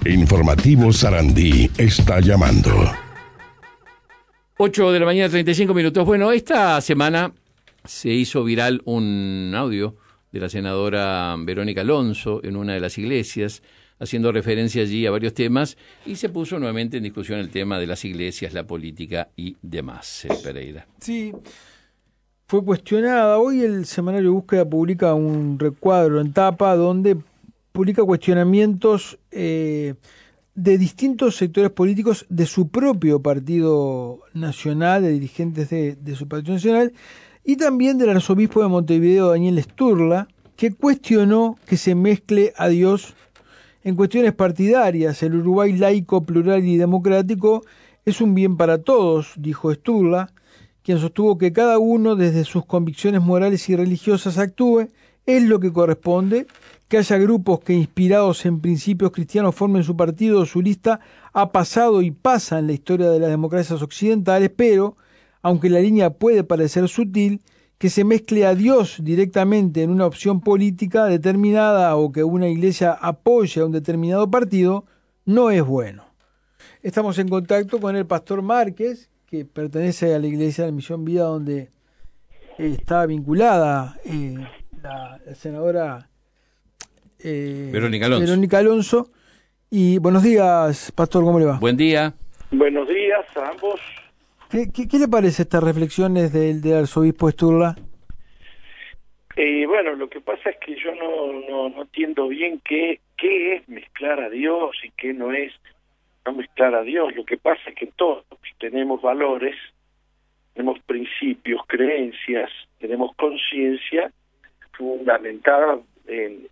Informativo Sarandí está llamando. 8 de la mañana, 35 minutos. Bueno, esta semana se hizo viral un audio de la senadora Verónica Alonso en una de las iglesias, haciendo referencia allí a varios temas, y se puso nuevamente en discusión el tema de las iglesias, la política y demás. Pereira. Sí, fue cuestionada. Hoy el semanario Búsqueda publica un recuadro en tapa donde publica cuestionamientos de distintos sectores políticos de su propio partido nacional, de dirigentes de su partido nacional, y también del arzobispo de Montevideo, Daniel Sturla, que cuestionó que se mezcle a Dios en cuestiones partidarias. El Uruguay laico, plural y democrático es un bien para todos, dijo Sturla, quien sostuvo que cada uno desde sus convicciones morales y religiosas actúe, es lo que corresponde. Que haya grupos que inspirados en principios cristianos formen su partido o su lista ha pasado y pasa en la historia de las democracias occidentales, pero, aunque la línea puede parecer sutil, que se mezcle a Dios directamente en una opción política determinada o que una iglesia apoye a un determinado partido, no es bueno. Estamos en contacto con el pastor Márquez, que pertenece a la iglesia de la Misión Vida, donde está vinculada la senadora Verónica Alonso. Y buenos días, pastor, ¿cómo le va? Buen día. Buenos días a ambos. ¿Qué le parece estas reflexiones del arzobispo Sturla? Bueno, lo que pasa es que yo no entiendo bien qué es mezclar a Dios y qué no es no mezclar a Dios. Lo que pasa es que todos tenemos valores, tenemos principios, creencias, tenemos conciencia fundamentada en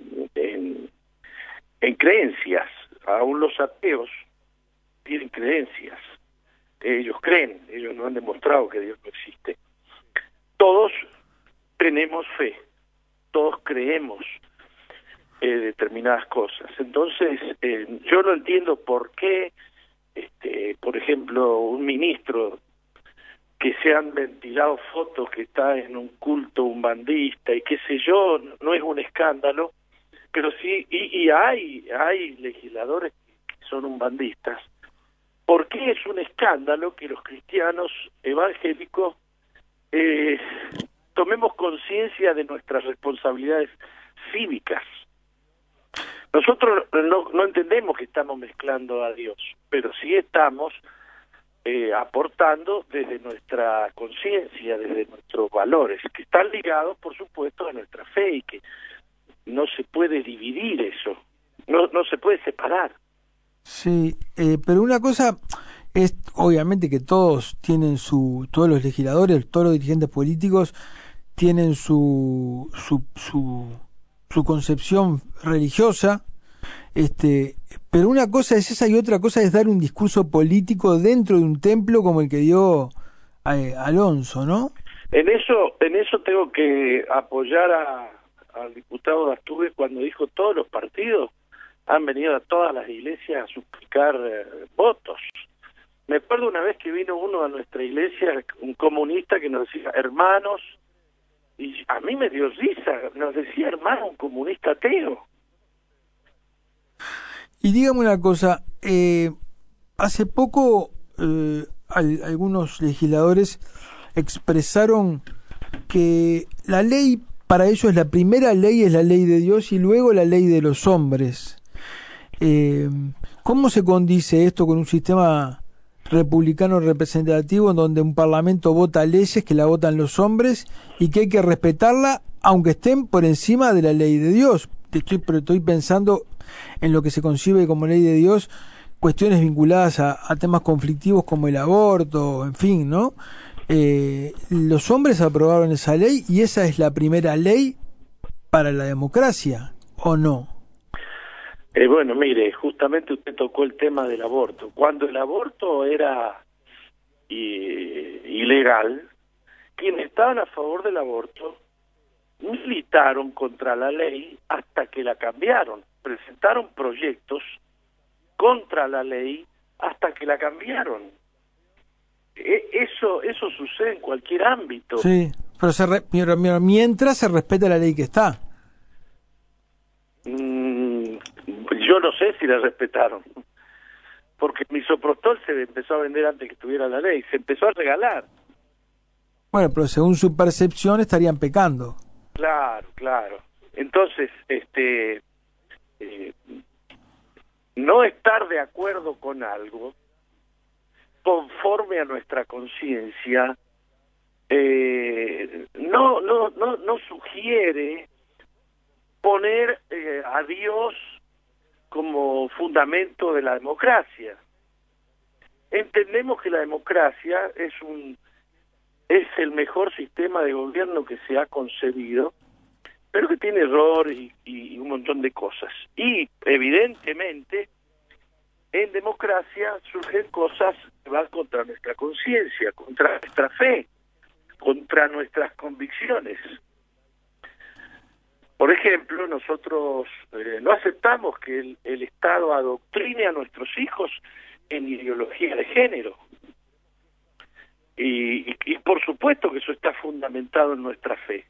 creencias. Aún los ateos tienen creencias. Ellos creen, ellos no han demostrado que Dios no existe. Todos tenemos fe, todos creemos determinadas cosas. Entonces, yo no entiendo por qué, por ejemplo, un ministro que se han ventilado fotos que está en un culto umbandista y qué sé yo, no es un escándalo, pero sí, y hay legisladores que son umbandistas. ¿Por qué es un escándalo que los cristianos evangélicos tomemos conciencia de nuestras responsabilidades cívicas? Nosotros no entendemos que estamos mezclando a Dios, pero sí estamos aportando desde nuestra conciencia, desde nuestros valores, que están ligados, por supuesto, a nuestra fe y que no se puede dividir eso, no se puede separar. Sí, pero una cosa es, obviamente, que todos los legisladores, todos los dirigentes políticos tienen su concepción religiosa, pero una cosa es esa y otra cosa es dar un discurso político dentro de un templo como el que dio Alonso, ¿no? En eso tengo que apoyar al diputado Dasturre cuando dijo todos los partidos han venido a todas las iglesias a suplicar votos. Me acuerdo una vez que vino uno a nuestra iglesia, un comunista, que nos decía hermanos, y a mí me dio risa, nos decía hermano un comunista ateo. Y dígame una cosa, hace poco algunos legisladores expresaron que la ley para ellos, la primera ley es la ley de Dios y luego la ley de los hombres. ¿Cómo se condice esto con un sistema republicano representativo en donde un parlamento vota leyes que la votan los hombres y que hay que respetarla aunque estén por encima de la ley de Dios? Estoy pensando en lo que se concibe como ley de Dios, cuestiones vinculadas a temas conflictivos como el aborto, en fin, ¿no? Los hombres aprobaron esa ley y esa es la primera ley para la democracia, ¿o no? Bueno, mire, justamente usted tocó el tema del aborto. Cuando el aborto era ilegal, quienes estaban a favor del aborto militaron contra la ley hasta que la cambiaron. Presentaron proyectos contra la ley hasta que la cambiaron. Eso sucede en cualquier ámbito. Sí, pero mientras se respeta la ley que está. Yo yo no sé si la respetaron, porque el misoprostol se empezó a vender antes que estuviera la ley, se empezó a regalar. Bueno, pero según su percepción estarían pecando. Claro. Entonces, no estar de acuerdo con algo conforme a nuestra conciencia no sugiere poner a Dios como fundamento de la democracia. Entendemos que la democracia es el mejor sistema de gobierno que se ha concebido, pero que tiene errores y un montón de cosas. Y evidentemente en democracia surgen cosas que van contra nuestra conciencia, contra nuestra fe, contra nuestras convicciones. Por ejemplo, nosotros no aceptamos que el Estado adoctrine a nuestros hijos en ideología de género. Y por supuesto que eso está fundamentado en nuestra fe.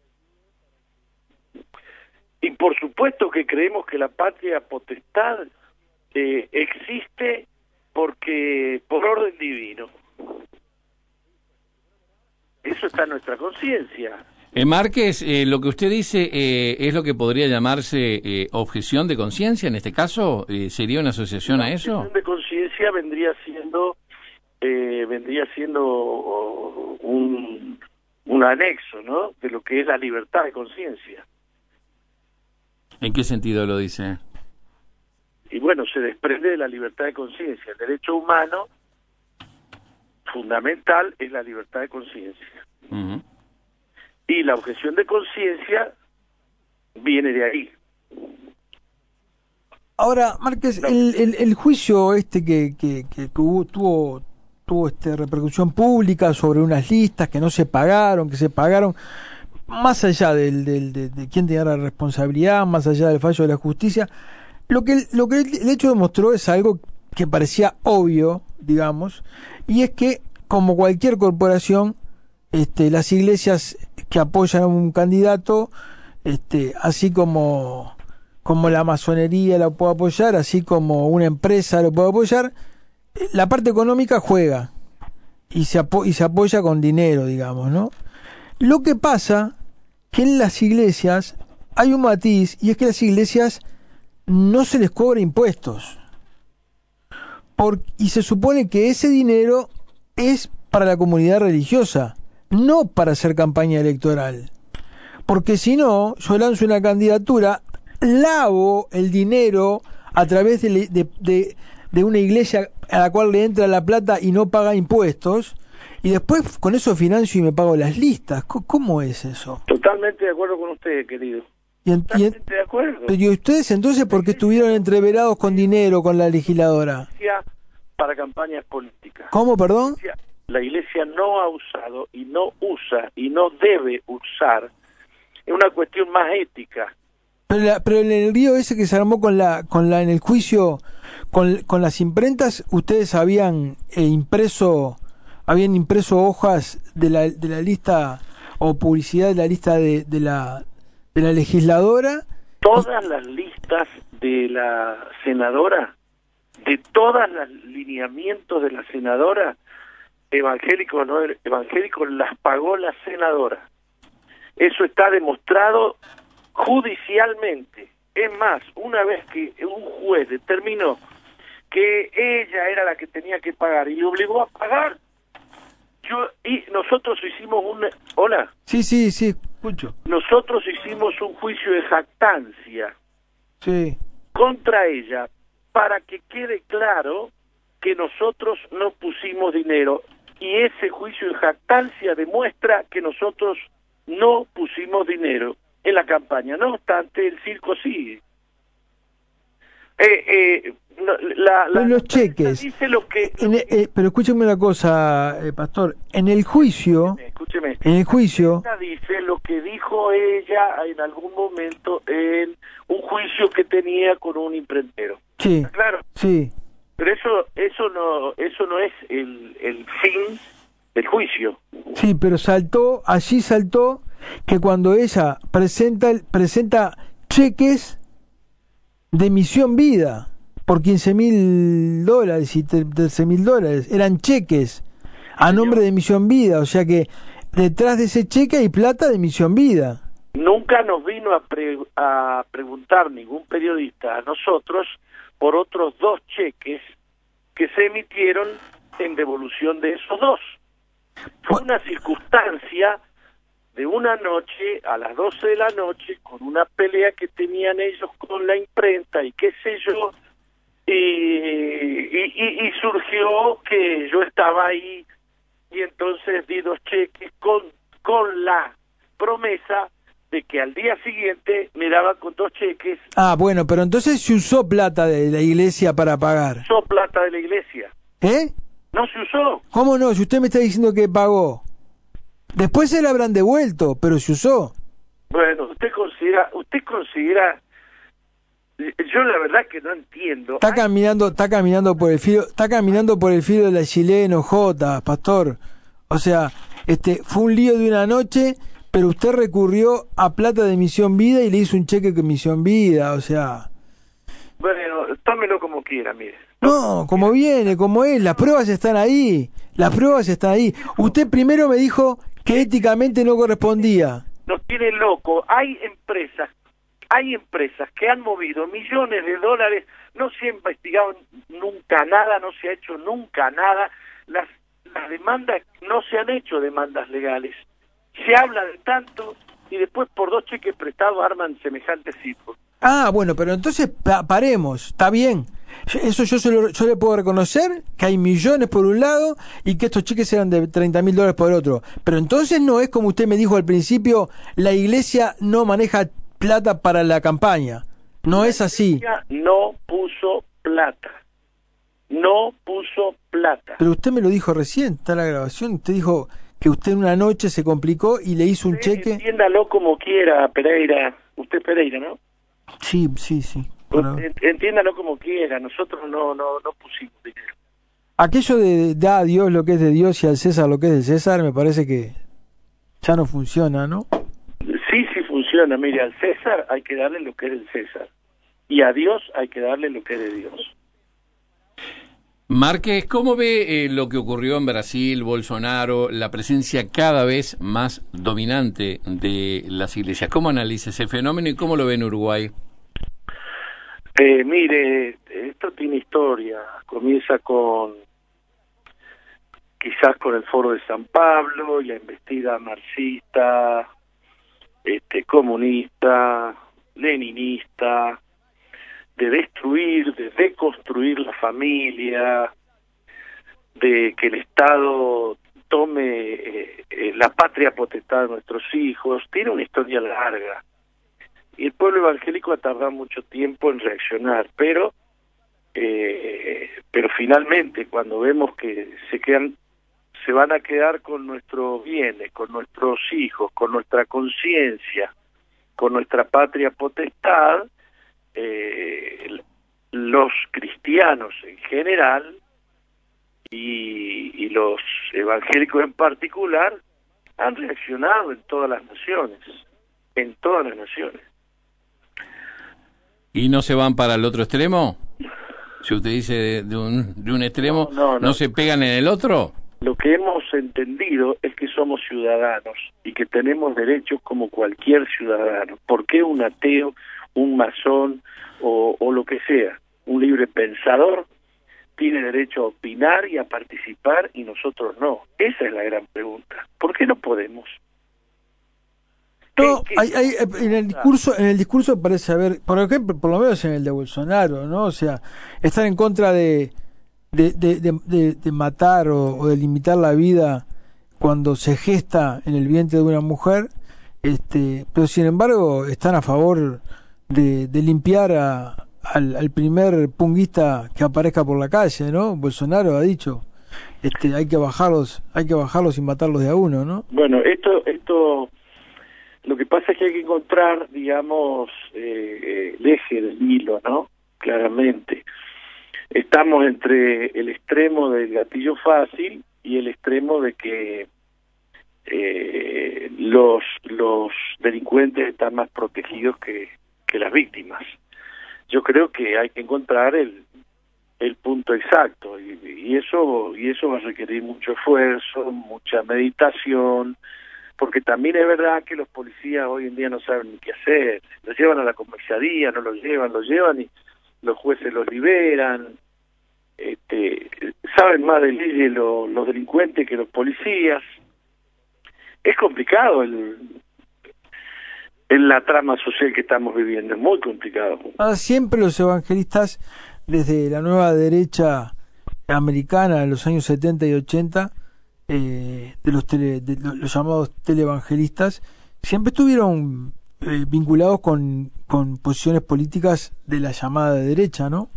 Y por supuesto que creemos que la patria potestad existe por orden divino. Eso está en nuestra conciencia. Márquez, lo que usted dice es lo que podría llamarse objeción de conciencia en este caso. ¿Sería una asociación a eso? Objeción de conciencia vendría siendo un anexo, ¿no?, de lo que es la libertad de conciencia. ¿En qué sentido lo dice? Y bueno, se desprende de la libertad de conciencia. El derecho humano fundamental es la libertad de conciencia. Uh-huh. Y la objeción de conciencia viene de ahí. Ahora, Márquez, el juicio que tuvo repercusión pública sobre unas listas que no se pagaron, que se pagaron, más allá de quién tenía la responsabilidad, más allá del fallo de la justicia, lo que el hecho demostró es algo que parecía obvio, digamos, y es que, como cualquier corporación, las iglesias que apoyan a un candidato, así como la masonería lo puede apoyar, así como una empresa lo puede apoyar, la parte económica juega y se apoya con dinero, digamos, ¿no? Lo que pasa que en las iglesias hay un matiz, y es que a las iglesias no se les cobra impuestos. Y se supone que ese dinero es para la comunidad religiosa, no para hacer campaña electoral. Porque si no, yo lanzo una candidatura, lavo el dinero a través de una iglesia a la cual le entra la plata y no paga impuestos, y después con eso financio y me pago las listas. ¿Cómo es eso? Totalmente de acuerdo con usted, querido. Totalmente de acuerdo. ¿Y ustedes entonces por qué estuvieron entreverados con dinero con la legisladora? Para campañas políticas. ¿Cómo, perdón? La iglesia no ha usado y no usa y no debe usar. Es una cuestión más ética. Pero en el lío ese que se armó en el juicio con las imprentas, ustedes habían impreso hojas de la lista o publicidad de la lista de la legisladora. Todas las listas de la senadora, de todos los lineamientos de la senadora, evangélicos no evangélicos, las pagó la senadora. Eso está demostrado judicialmente. Es más, una vez que un juez determinó que ella era la que tenía que pagar y le obligó a pagar, nosotros hicimos ¿Hola? Sí, escucho. Nosotros hicimos un juicio de jactancia contra ella para que quede claro que nosotros no pusimos dinero, y ese juicio de jactancia demuestra que nosotros no pusimos dinero en la campaña. No obstante, el circo sigue. Los cheques dice lo que pero escúcheme una cosa, pastor, en el juicio dice lo que dijo ella en algún momento en un juicio que tenía con un imprentero. Sí. ¿Está claro? Sí. Pero eso no es el fin del juicio. Sí, pero allí saltó que cuando ella presenta cheques de Misión Vida por $15.000 y $13.000. Eran cheques a nombre de Misión Vida, o sea que detrás de ese cheque hay plata de Misión Vida. Nunca nos vino a preguntar ningún periodista a nosotros por otros 2 cheques que se emitieron en devolución de esos 2. Fue una circunstancia de una noche, a las 12 de la noche, con una pelea que tenían ellos con la imprenta y qué sé yo, y surgió que yo estaba ahí, y entonces di 2 cheques con la promesa de que al día siguiente me daban con 2 cheques. Ah, bueno, pero entonces se usó plata de la iglesia para pagar. Usó plata de la iglesia. ¿Eh? No se usó. ¿Cómo no? Si usted me está diciendo que pagó. Después se la habrán devuelto, pero se usó. Bueno, usted considera, yo la verdad que no entiendo. Está caminando por el filo de la chilena, J, pastor. O sea, fue un lío de una noche, pero usted recurrió a plata de Misión Vida y le hizo un cheque con Misión Vida, o sea. Bueno, tómelo como quiera, mire. No, como viene, como es, las pruebas están ahí. Usted primero me dijo que éticamente no correspondía. Nos tiene loco. Hay empresas que han movido millones de dólares, no se ha investigado nunca nada, no se ha hecho nunca nada. Las demandas, no se han hecho demandas legales. Se habla de tanto y después por 2 cheques prestados arman semejantes circos. Ah, bueno, pero entonces paremos, está bien. Eso yo le puedo reconocer que hay millones por un lado y que estos cheques eran de $30.000 por otro. Pero entonces no es como usted me dijo al principio, la iglesia no maneja plata para la campaña. No es así. No puso plata. Pero usted me lo dijo recién, está la grabación. Usted dijo que usted en una noche se complicó y le hizo un cheque. Entiéndalo como quiera, Pereira. Usted es Pereira, ¿no? Sí. Entiéndalo como quiera. Nosotros no pusimos dinero. Aquello de da a Dios lo que es de Dios y al César lo que es de César, me parece que ya no funciona, ¿no? Sí funciona. Mire, al César hay que darle lo que es del César. Y a Dios hay que darle lo que es de Dios. Márquez, ¿cómo ve lo que ocurrió en Brasil, Bolsonaro, la presencia cada vez más dominante de las iglesias? ¿Cómo analiza ese fenómeno y cómo lo ve en Uruguay? Mire, esto tiene historia. Comienza quizás con el Foro de San Pablo y la embestida marxista, comunista, leninista, de destruir, de deconstruir la familia, de que el Estado tome la patria potestad de nuestros hijos. Tiene una historia larga. Y el pueblo evangélico ha tardado mucho tiempo en reaccionar, pero finalmente cuando vemos que se van a quedar con nuestros bienes, con nuestros hijos, con nuestra conciencia, con nuestra patria potestad, los cristianos en general y los evangélicos en particular han reaccionado en todas las naciones. ¿Y no se van para el otro extremo? Si usted dice de un extremo, ¿no se pegan en el otro? Lo que hemos entendido es que somos ciudadanos y que tenemos derechos como cualquier ciudadano. ¿Por qué un ateo, un masón o lo que sea, un libre pensador, tiene derecho a opinar y a participar y nosotros no? Esa es la gran pregunta. ¿Por qué no podemos? No, en el discurso parece haber, por ejemplo, por lo menos en el de Bolsonaro, ¿no? O sea, estar en contra de matar o de limitar la vida cuando se gesta en el vientre de una mujer, pero sin embargo están a favor de limpiar al primer punguista que aparezca por la calle, ¿no? Bolsonaro ha dicho, hay que bajarlos y matarlos de a uno, ¿no? Bueno, esto lo que pasa es que hay que encontrar, digamos, el eje del hilo, ¿no? Claramente. Estamos entre el extremo del gatillo fácil y el extremo de que los delincuentes están más protegidos que las víctimas. yo creo que hay que encontrar el punto exacto, y eso va a requerir mucho esfuerzo, mucha meditación, porque también es verdad que los policías hoy en día no saben ni qué hacer. Los llevan a la comisaría, no los llevan y los jueces los liberan. Saben más de leyes los delincuentes que los policías. Es complicado en la trama social que estamos viviendo, es muy complicado. Siempre los evangelistas, desde la nueva derecha americana en los años 70 y 80, de los llamados televangelistas, siempre estuvieron vinculados con posiciones políticas de la llamada de derecha, ¿no?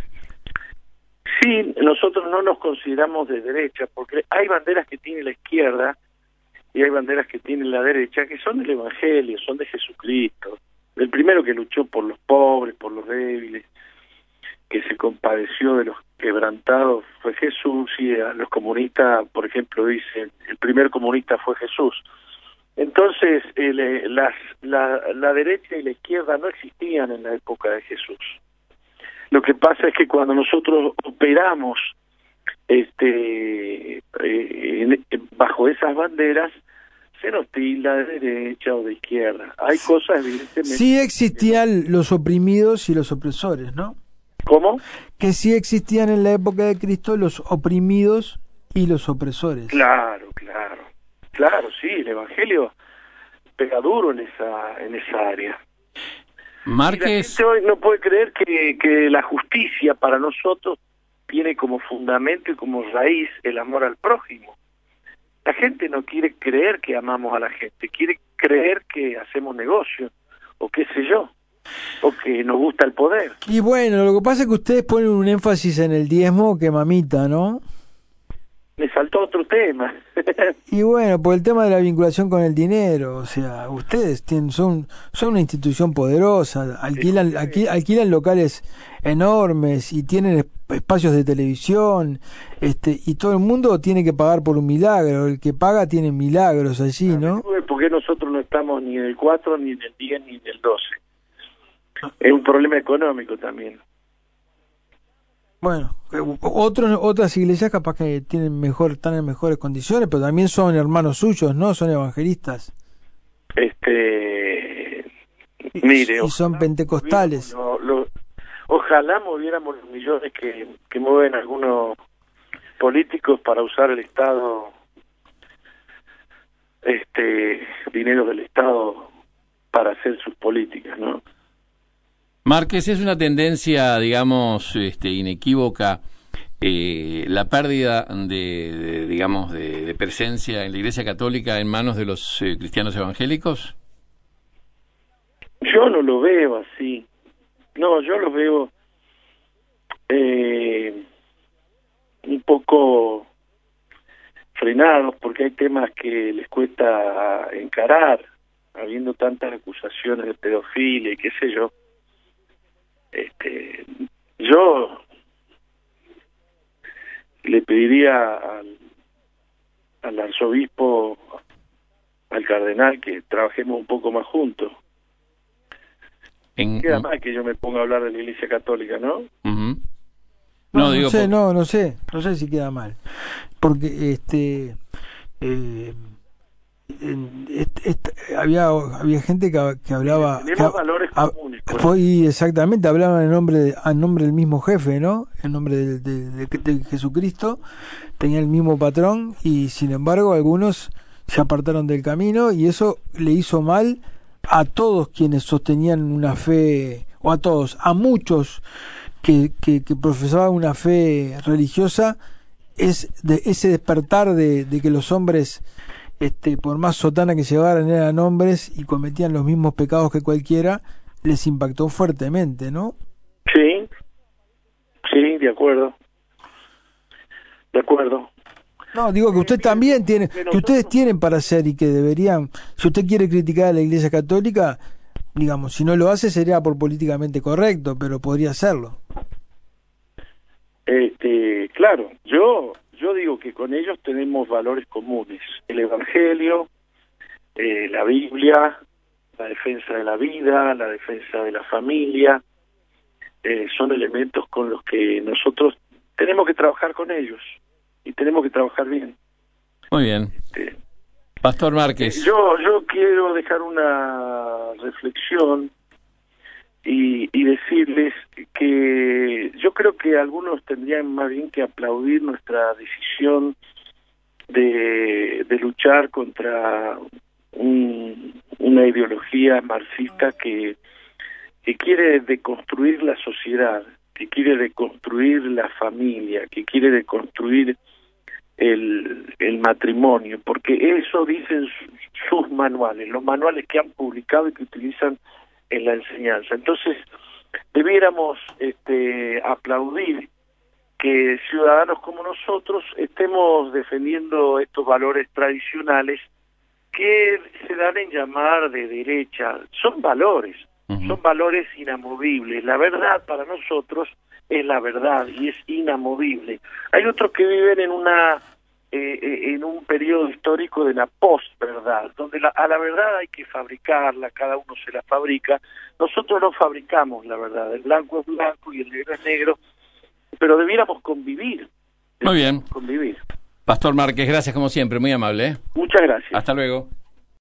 Sí, nosotros no nos consideramos de derecha, porque hay banderas que tiene la izquierda y hay banderas que tiene la derecha, que son del Evangelio, son de Jesucristo, el primero que luchó por los pobres, por los débiles, que se compadeció de los quebrantados fue Jesús, y a los comunistas, por ejemplo, dicen, el primer comunista fue Jesús. Entonces, la derecha y la izquierda no existían en la época de Jesús. Lo que pasa es que cuando nosotros operamos bajo esas banderas, se nos tilda de derecha o de izquierda. Hay cosas evidentemente... Sí existían los oprimidos y los opresores, ¿no? ¿Cómo? Que sí existían en la época de Cristo los oprimidos y los opresores. Claro, sí, el Evangelio pega duro en esa área. Márquez... Y la gente hoy no puede creer que la justicia para nosotros tiene como fundamento y como raíz el amor al prójimo. La gente no quiere creer que amamos a la gente, quiere creer que hacemos negocio, o qué sé yo, o que nos gusta el poder. Y bueno, lo que pasa es que ustedes ponen un énfasis en el diezmo que mamita, ¿no? Me saltó otro tema. Y bueno, por el tema de la vinculación con el dinero, o sea, ustedes son una institución poderosa, alquilan locales enormes y tienen espacios de televisión, y todo el mundo tiene que pagar por un milagro, el que paga tiene milagros allí, ¿no? Porque nosotros no estamos ni en el 4, ni en el 10, ni en el 12. Es un problema económico también. Bueno, otras iglesias capaz que están en mejores condiciones, pero también son hermanos suyos, ¿no? Son evangelistas. Mire, y son pentecostales. Ojalá moviéramos los millones que mueven algunos políticos para usar el Estado, dinero del Estado para hacer sus políticas, ¿no? Márquez, es una tendencia, digamos, inequívoca, la pérdida de presencia en la Iglesia Católica en manos de los cristianos evangélicos. Yo no lo veo así. No, yo lo veo un poco frenados, porque hay temas que les cuesta encarar, habiendo tantas acusaciones de pedofilia y qué sé yo. Yo le pediría al arzobispo, al cardenal, que trabajemos un poco más juntos. Queda mal que yo me ponga a hablar de la Iglesia Católica, ¿no? Uh-huh. No sé si queda mal, porque había gente que hablaba, tenemos valores comunes, y exactamente hablaban a nombre del mismo jefe, ¿no? En nombre de Jesucristo, tenía el mismo patrón, y sin embargo algunos se apartaron del camino, y eso le hizo mal a todos quienes sostenían una fe, o a muchos que profesaban una fe religiosa. Ese despertar de que los hombres, por más sotana que llevaran, eran hombres y cometían los mismos pecados que cualquiera, les impactó fuertemente, ¿no? Sí, de acuerdo. No, digo que usted también tiene, que ustedes tienen para hacer, y que deberían, si usted quiere criticar a la Iglesia Católica, digamos, si no lo hace sería por políticamente correcto, pero podría hacerlo. Claro, yo digo que con ellos tenemos valores comunes: el Evangelio, la Biblia, la defensa de la vida, la defensa de la familia, son elementos con los que nosotros tenemos que trabajar con ellos y tenemos que trabajar bien. Muy bien. Pastor Márquez. Yo quiero dejar una reflexión y decirles que yo creo que algunos tendrían más bien que aplaudir nuestra decisión de luchar contra una ideología marxista que quiere deconstruir la sociedad, que quiere deconstruir la familia, que quiere deconstruir el matrimonio, porque eso dicen sus manuales, los manuales que han publicado y que utilizan en la enseñanza. Entonces, debiéramos aplaudir que ciudadanos como nosotros estemos defendiendo estos valores tradicionales que se dan en llamar de derecha. Son valores, son valores inamovibles. La verdad para nosotros es la verdad y es inamovible. Hay otros que viven en un periodo histórico de la posverdad, donde a la verdad hay que fabricarla, cada uno se la fabrica. Nosotros no fabricamos la verdad, el blanco es blanco y el negro es negro, pero debiéramos convivir. Muy bien. Convivir. Pastor Márquez, gracias como siempre, muy amable. Muchas gracias. Hasta luego.